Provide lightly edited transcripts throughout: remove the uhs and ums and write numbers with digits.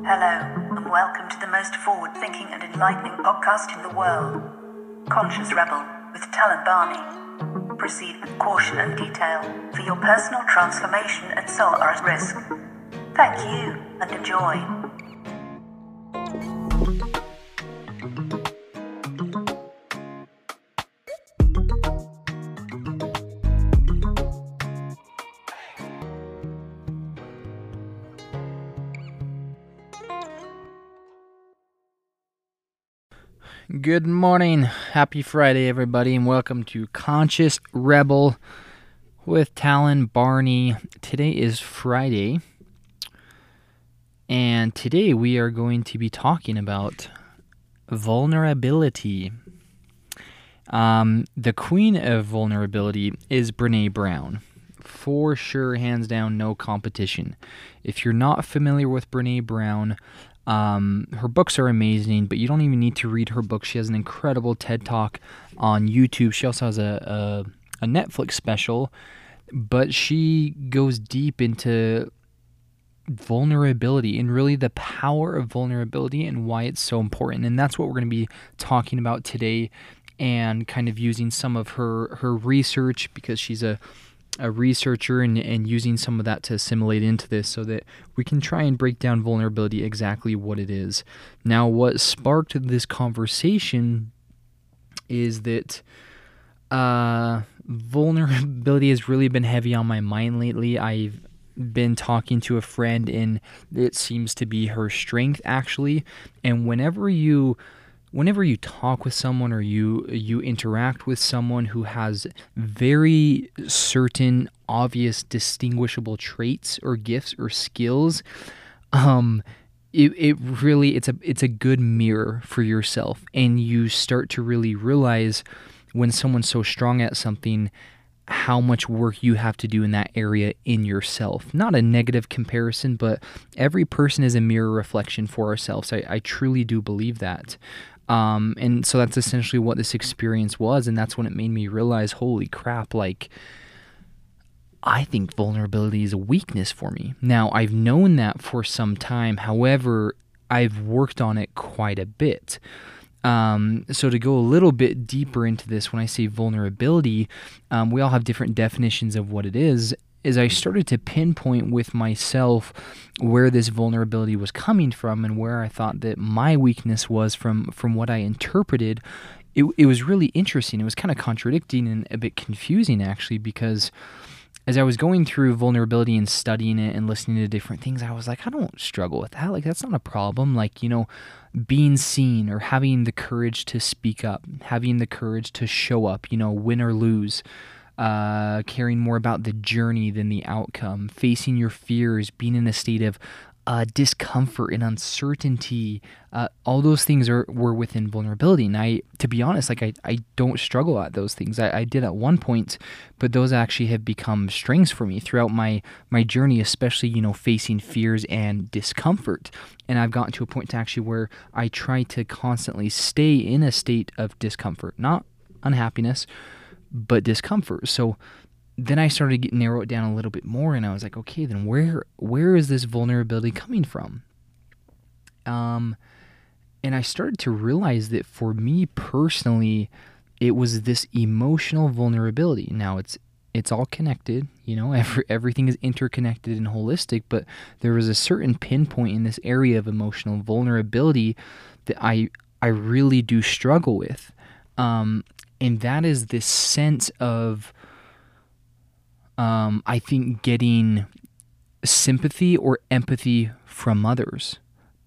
Hello, and welcome to the most forward-thinking and enlightening podcast in the world, Conscious Rebel with Talon Barney. Proceed with caution and detail, for your personal transformation and soul are at risk. Thank you, and enjoy. Good morning. Happy Friday, everybody, and welcome to Conscious Rebel with Talon Barney. Today is Friday, and today we are going to be talking about vulnerability. The queen of vulnerability is Brené Brown. For sure, hands down, no competition. If you're not familiar with Brené Brown, her books are amazing, but you don't even need to read her books. She has an incredible TED Talk on YouTube. She also has a Netflix special, but she goes deep into vulnerability and really the power of vulnerability and why it's so important. And that's what we're going to be talking about today, and kind of using some of her research, because she's a researcher, and using some of that to assimilate into this so that we can try and break down vulnerability exactly what it is. Now, what sparked this conversation is that vulnerability has really been heavy on my mind lately. I've been talking to a friend, and it seems to be her strength, actually. And whenever you talk with someone, or you interact with someone who has very certain, obvious, distinguishable traits or gifts or skills, it's a good mirror for yourself, and you start to really realize when someone's so strong at something, how much work you have to do in that area in yourself. Not a negative comparison, but every person is a mirror reflection for ourselves. I truly do believe that. And so that's essentially what this experience was, and that's when it made me realize, holy crap, like, I think vulnerability is a weakness for me. Now, I've known that for some time, however, I've worked on it quite a bit. So to go a little bit deeper into this, when I say vulnerability, we all have different definitions of what it is I started to pinpoint with myself where this vulnerability was coming from, and where I thought that my weakness was from what I interpreted. It was really interesting. It was kind of contradicting and a bit confusing, actually, because as I was going through vulnerability and studying it and listening to different things, I was like, I don't struggle with that. Like, that's not a problem. Like, being seen, or having the courage to speak up, having the courage to show up, win or lose, caring more about the journey than the outcome, facing your fears, being in a state of discomfort and uncertainty. All those things were within vulnerability. And to be honest, I don't struggle at those things. I did at one point, but those actually have become strengths for me throughout my journey, especially, facing fears and discomfort. And I've gotten to a point to actually where I try to constantly stay in a state of discomfort, not unhappiness, but discomfort. So then I started to narrow it down a little bit more, and I was like, okay, then where is this vulnerability coming from? And I started to realize that for me personally, it was this emotional vulnerability. Now it's all connected, everything is interconnected and holistic, but there was a certain pinpoint in this area of emotional vulnerability that I really do struggle with. And that is this sense of, I think, getting sympathy or empathy from others.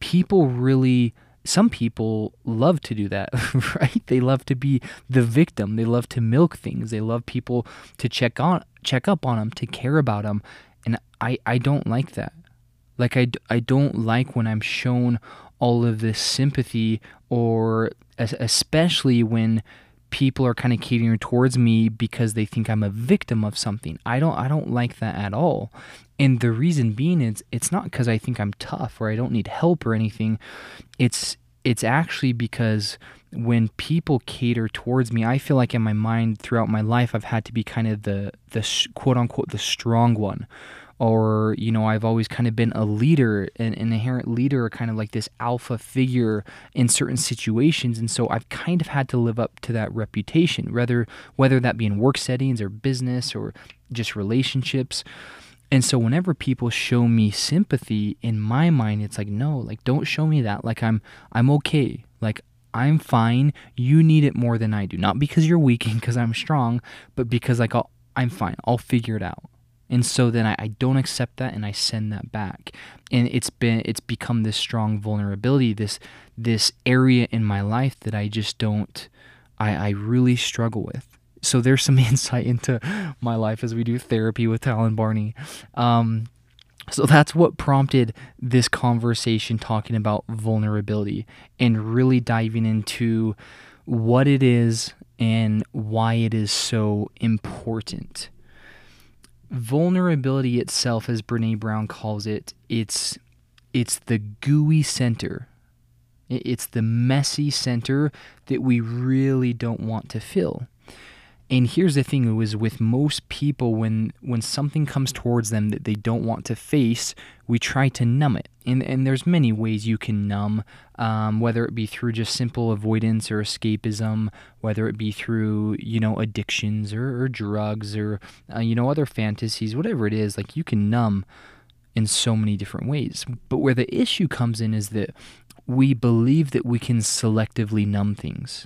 Some people love to do that, right? They love to be the victim. They love to milk things. They love people to check up on them, to care about them. And I don't like that. Like, I don't like when I'm shown all of this sympathy, or especially when people are kind of catering towards me because they think I'm a victim of something. I don't like that at all. And the reason being is, it's not because I think I'm tough or I don't need help or anything. It's actually because when people cater towards me, I feel like in my mind throughout my life, I've had to be kind of the quote unquote the strong one, or, I've always kind of been a leader, an inherent leader, kind of like this alpha figure in certain situations. And so I've kind of had to live up to that reputation, whether that be in work settings or business or just relationships. And so whenever people show me sympathy, in my mind, it's like, no, like, don't show me that. Like, I'm okay. Like, I'm fine. You need it more than I do. Not because you're weak and because I'm strong, but because like I'm fine. I'll figure it out. And so then I don't accept that, and I send that back. And it's become this strong vulnerability, this area in my life that I just I really struggle with. So there's some insight into my life as we do therapy with Tal and Barney. So that's what prompted this conversation, talking about vulnerability and really diving into what it is and why it is so important. Vulnerability itself, as Brené Brown calls it, it's the gooey center. It's the messy center that we really don't want to feel. And here's the thing, is with most people, when something comes towards them that they don't want to face, we try to numb it. And there's many ways you can numb, whether it be through just simple avoidance or escapism, whether it be through, addictions or drugs or, other fantasies, whatever it is, like, you can numb in so many different ways. But where the issue comes in is that we believe that we can selectively numb things,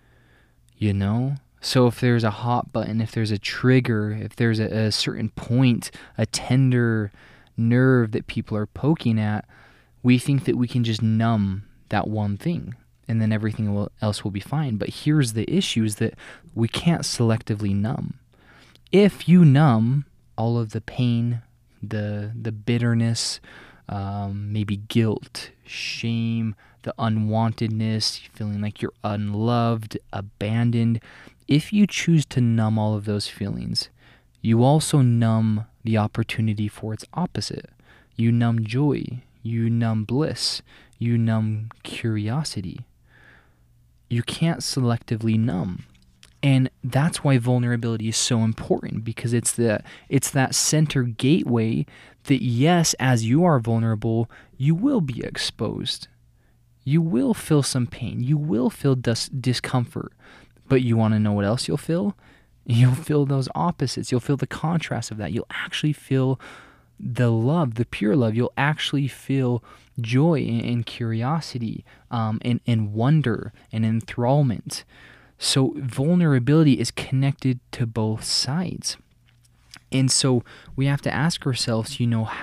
So if there's a hot button, if there's a trigger, if there's a certain point, a tender nerve that people are poking at, we think that we can just numb that one thing and then everything else will be fine. But here's the issue, is that we can't selectively numb. If you numb all of the pain, the bitterness, maybe guilt, shame, the unwantedness, feeling like you're unloved, abandoned, if you choose to numb all of those feelings, you also numb the opportunity for its opposite. You numb joy, you numb bliss, you numb curiosity. You can't selectively numb. And that's why vulnerability is so important, because it's that center gateway that, yes, as you are vulnerable, you will be exposed. You will feel some pain. You will feel discomfort. But you want to know what else you'll feel? You'll feel those opposites. You'll feel the contrast of that. You'll actually feel the love, the pure love. You'll actually feel joy and curiosity, and wonder and enthrallment. So vulnerability is connected to both sides. And so we have to ask ourselves,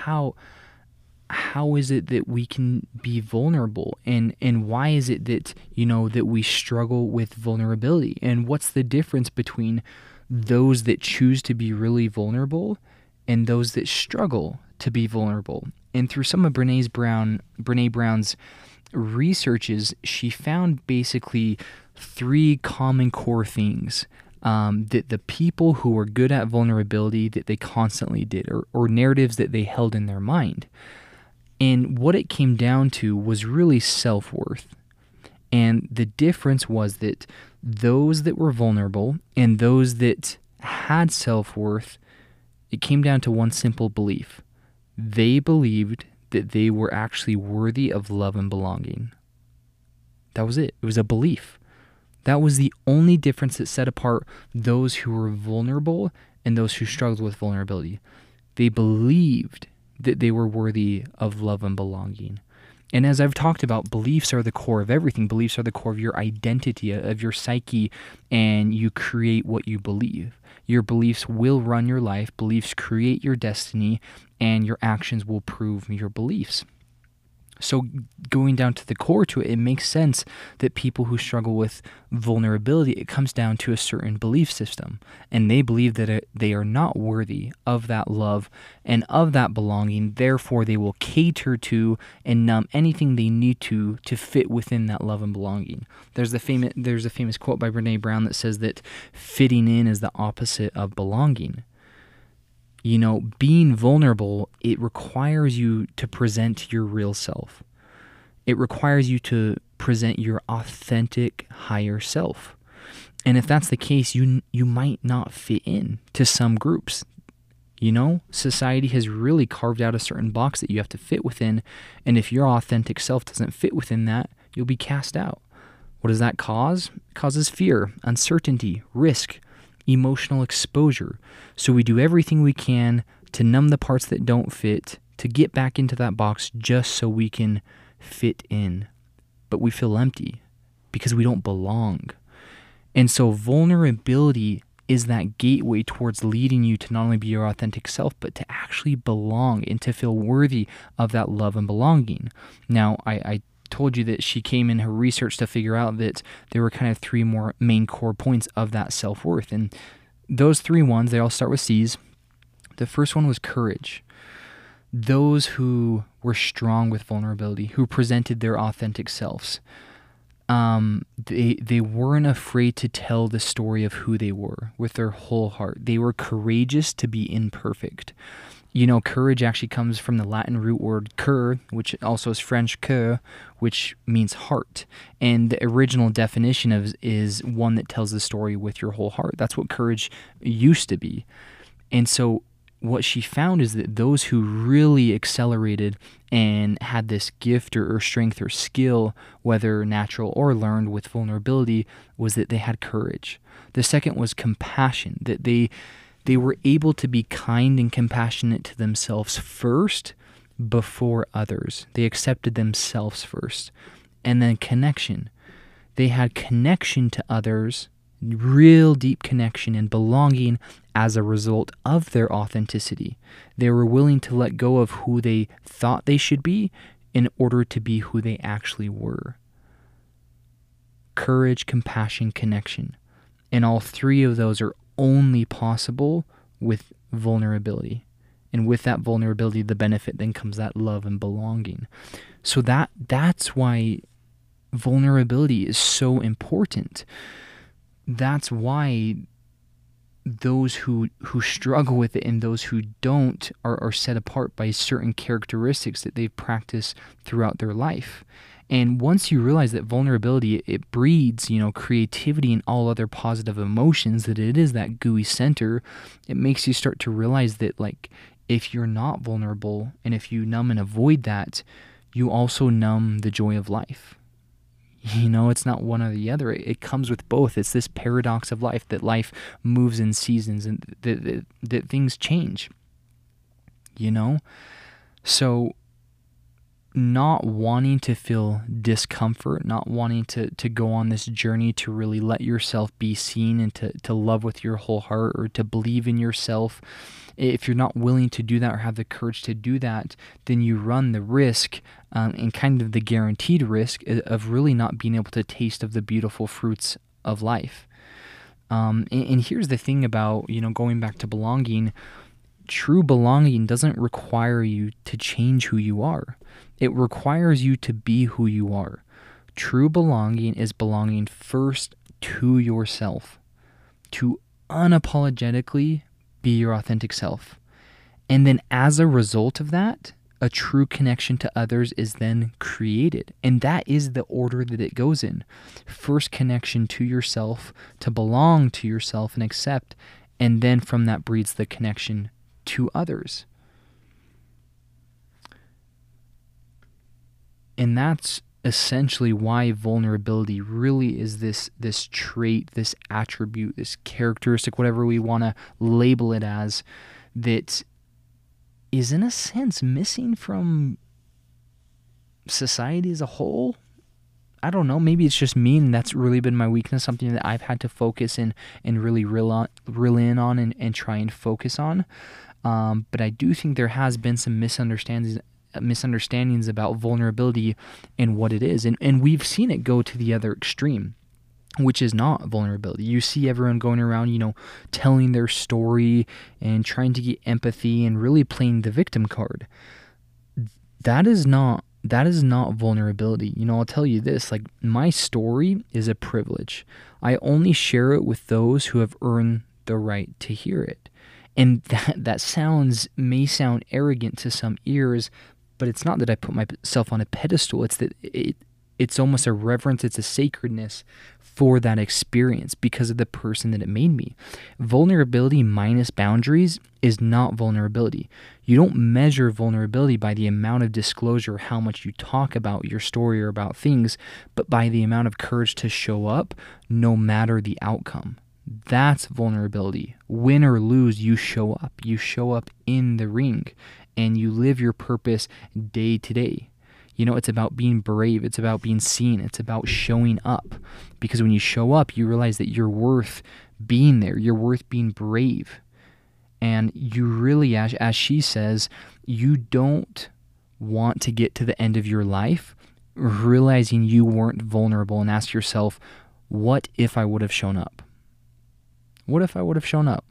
how is it that we can be vulnerable, and why is it that that we struggle with vulnerability, and what's the difference between those that choose to be really vulnerable and those that struggle to be vulnerable? And through some of Brené Brown's researches, she found basically 3 common core things that the people who were good at vulnerability, that they constantly did, or narratives that they held in their mind. And what it came down to was really self-worth. And the difference was that those that were vulnerable and those that had self-worth, it came down to one simple belief. They believed that they were actually worthy of love and belonging. That was it. It was a belief. That was the only difference that set apart those who were vulnerable and those who struggled with vulnerability. They believed that they were worthy of love and belonging. And as I've talked about, beliefs are the core of everything. Beliefs are the core of your identity, of your psyche, and you create what you believe. Your beliefs will run your life. Beliefs create your destiny, and your actions will prove your beliefs. So going down to the core to it, it makes sense that people who struggle with vulnerability, it comes down to a certain belief system. And they believe that they are not worthy of that love and of that belonging. Therefore, they will cater to and numb anything they need to fit within that love and belonging. There's a famous quote by Brené Brown that says that fitting in is the opposite of belonging. Being vulnerable, it requires you to present your real self. It requires you to present your authentic higher self. And if that's the case, you might not fit in to some groups. You know, society has really carved out a certain box that you have to fit within, and if your authentic self doesn't fit within that, you'll be cast out. What does that cause? It causes fear, uncertainty, risk, emotional exposure. So we do everything we can to numb the parts that don't fit, to get back into that box just so we can fit in. But we feel empty because we don't belong. And so vulnerability is that gateway towards leading you to not only be your authentic self, but to actually belong and to feel worthy of that love and belonging. Now, I told you that she came in her research to figure out that there were kind of three more main core points of that self-worth. And those three ones, they all start with C's. The first one was courage. Those who were strong with vulnerability, who presented their authentic selves, they weren't afraid to tell the story of who they were with their whole heart. They were courageous to be imperfect. You know, courage actually comes from the Latin root word cœur, which also is French cœur, which means heart. And the original definition is one that tells the story with your whole heart. That's what courage used to be. And so what she found is that those who really accelerated and had this gift or strength or skill, whether natural or learned with vulnerability, was that they had courage. The second was compassion, that they were able to be kind and compassionate to themselves first before others. They accepted themselves first. And then connection. They had connection to others, real deep connection and belonging as a result of their authenticity. They were willing to let go of who they thought they should be in order to be who they actually were. Courage, compassion, connection. And all three of those are only possible with vulnerability. And with that vulnerability, the benefit then comes that love and belonging. So that's why vulnerability is so important. That's why those who struggle with it and those who don't are set apart by certain characteristics that they've practiced throughout their life. And once you realize that vulnerability, it breeds, creativity and all other positive emotions, that it is that gooey center, it makes you start to realize that, like, if you're not vulnerable and if you numb and avoid that, you also numb the joy of life. It's not one or the other. It comes with both. It's this paradox of life, that life moves in seasons and that things change. So not wanting to feel discomfort, not wanting to go on this journey to really let yourself be seen and to love with your whole heart or to believe in yourself. If you're not willing to do that or have the courage to do that, then you run the risk and kind of the guaranteed risk of really not being able to taste of the beautiful fruits of life. And here's the thing about, going back to belonging. True belonging doesn't require you to change who you are. It requires you to be who you are. True belonging is belonging first to yourself, to unapologetically be your authentic self. And then as a result of that, a true connection to others is then created. And that is the order that it goes in. First connection to yourself, to belong to yourself and accept, and then from that breeds the connection to others. And that's essentially why vulnerability really is this trait, this attribute, this characteristic, whatever we want to label it as, that is in a sense missing from society as a whole. I don't know, maybe it's just me and that's really been my weakness, something that I've had to focus in and really reel in on and try and focus on. But I do think there has been some misunderstandings about vulnerability and what it is. And we've seen it go to the other extreme, which is not vulnerability. You see everyone going around, telling their story and trying to get empathy and really playing the victim card. That is not vulnerability. I'll tell you this, like, my story is a privilege. I only share it with those who have earned the right to hear it. And that may sound arrogant to some ears, but it's not that I put myself on a pedestal. It's that It's almost a reverence, it's a sacredness for that experience because of the person that it made me. Vulnerability minus boundaries is not vulnerability. You don't measure vulnerability by the amount of disclosure, how much you talk about your story or about things, but by the amount of courage to show up no matter the outcome. That's vulnerability. Win or lose, you show up. You show up in the ring and you live your purpose day to day. You know, it's about being brave. It's about being seen. It's about showing up. Because when you show up, you realize that you're worth being there. You're worth being brave. And you really, as she says, you don't want to get to the end of your life realizing you weren't vulnerable and ask yourself, what if I would have shown up? What if I would have shown up?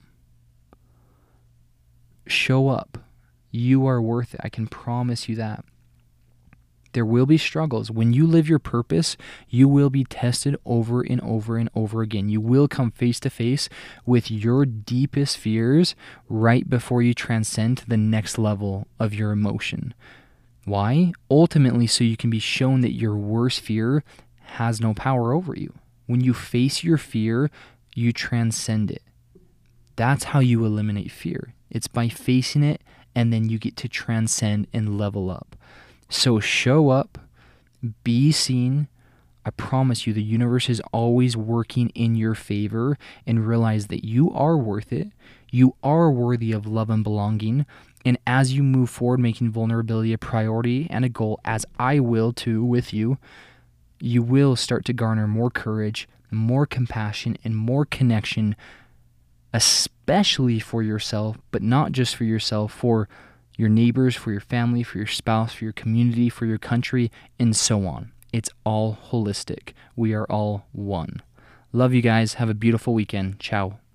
Show up. You are worth it. I can promise you that. There will be struggles. When you live your purpose, you will be tested over and over and over again. You will come face to face with your deepest fears right before you transcend to the next level of your emotion. Why? Ultimately, so you can be shown that your worst fear has no power over you. When you face your fear, you transcend it. That's how you eliminate fear. It's by facing it, and then you get to transcend and level up. So show up, be seen. I promise you the universe is always working in your favor, and realize that you are worth it. You are worthy of love and belonging. And as you move forward, making vulnerability a priority and a goal, as I will too with you, you will start to garner more courage, more compassion, and more connection, especially for yourself, but not just for yourself, for your neighbors, for your family, for your spouse, for your community, for your country, and so on. It's all holistic. We are all one. Love you guys. Have a beautiful weekend. Ciao.